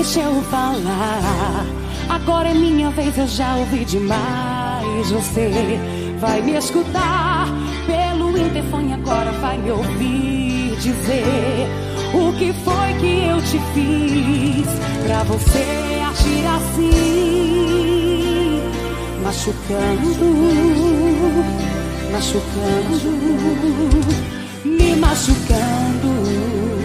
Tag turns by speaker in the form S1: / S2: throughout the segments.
S1: deixa eu falar. Agora é minha vez, eu já ouvi demais. Você vai me escutar pelo interfone, agora vai me ouvir dizer o que foi que eu te fiz pra você agir assim, machucando, machucando, me machucando.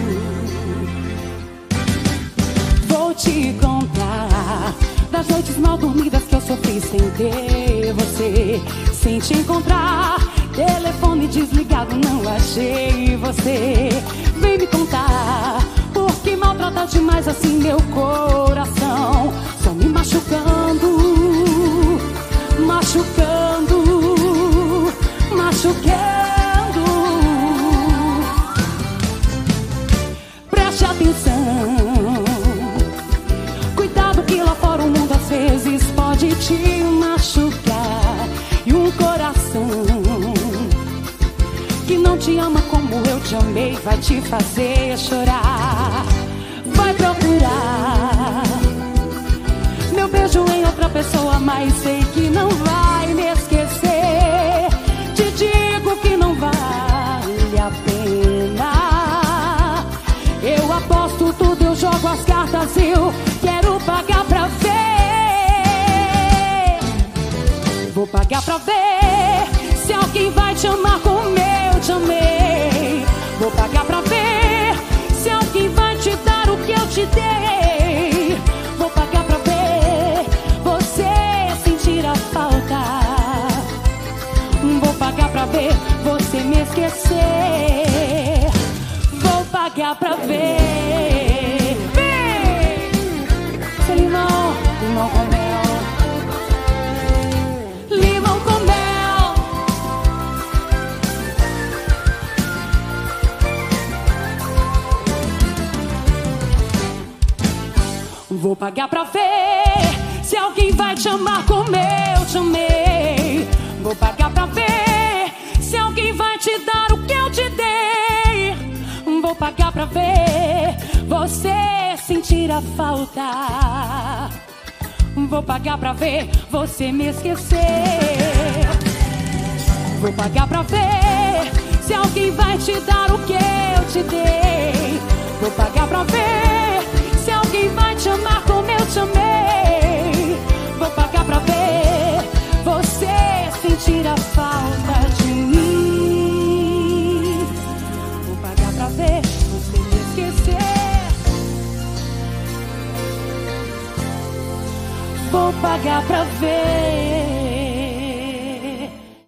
S1: Vou te contar das noites mal dormidas que eu sofri sem ter você, sem te encontrar. Telefone desligado, não achei você. Vem me contar por que maltrata demais assim meu coração, só me machucando, machucando, machucando. Preste atenção, cuidado que lá fora o mundo às vezes pode te machucar. E um coração que não te ama como eu te amei vai te fazer chorar. Vai procurar meu beijo em outra pessoa, mas sei que não vai me esquecer. Te digo que não vale a pena. Eu aposto tudo, eu jogo as cartas, eu quero pagar pra ver. Vou pagar pra ver se alguém vai te amar como eu te amei. Vou pagar pra ver se alguém vai te dar o que eu te dei. Vou pagar pra ver você sentir a falta. Vou pagar pra ver você me esquecer. Vou pagar pra ver. Vem! Seu limão, limão com mel. Limão com mel. Vou pagar pra ver se alguém vai te amar como eu te amei. Vou pagar pra ver se alguém vai te dar o que eu te dei. Vou pagar pra ver você sentir a falta. Vou pagar pra ver você me esquecer. Vou pagar pra ver se alguém vai te dar o que eu te dei. Vou pagar pra ver se alguém vai te amar como eu te amei. Vou pagar pra ver você sentir a falta de mim. Vou pagar pra ver você me esquecer. Vou pagar pra ver.